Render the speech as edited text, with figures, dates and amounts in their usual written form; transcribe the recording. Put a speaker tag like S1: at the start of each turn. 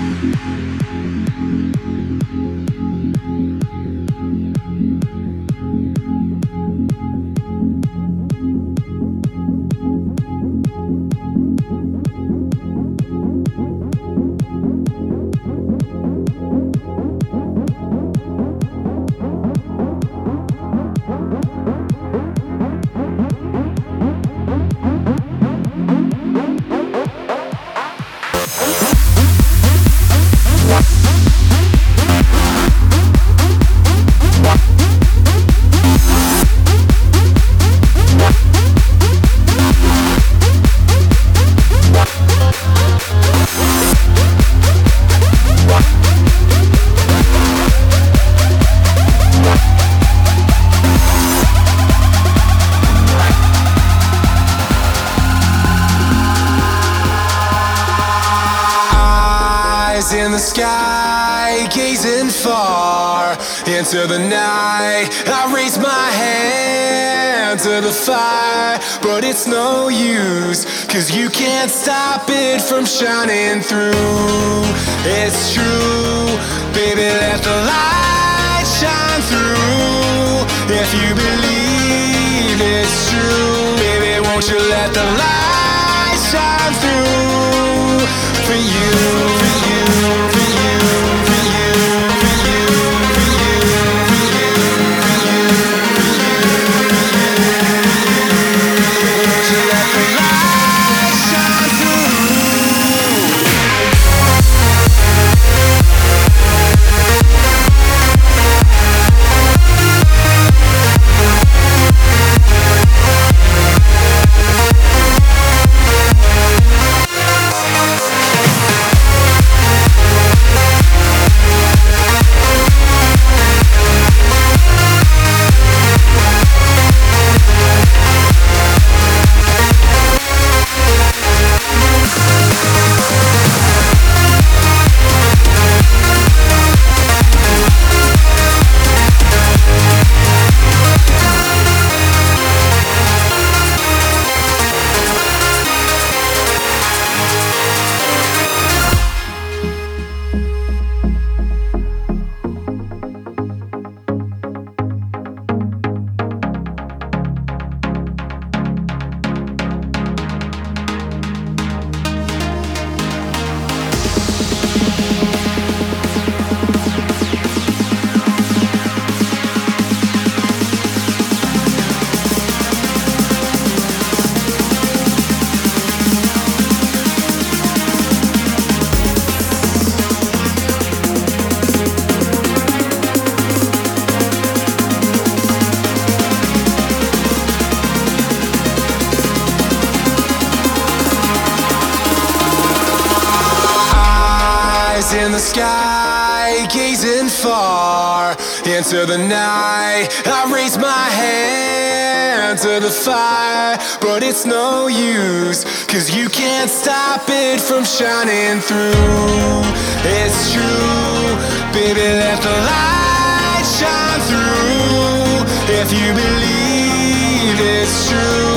S1: In the sky, gazing far into the night, I raise my hand to the fire, but it's no use, 'cause you can't stop it from shining through. It's true, baby, let the light shine through. If you believe it's true, baby, won't you let the light shine through for you, for you, for you, for you, for you, for you, for you, for you, won't you let the light shine through? In the sky, gazing far into the night, I raise my hand to the fire, but it's no use, 'cause you can't stop it from shining through. It's true, baby, let the light shine through. If you believe it's true,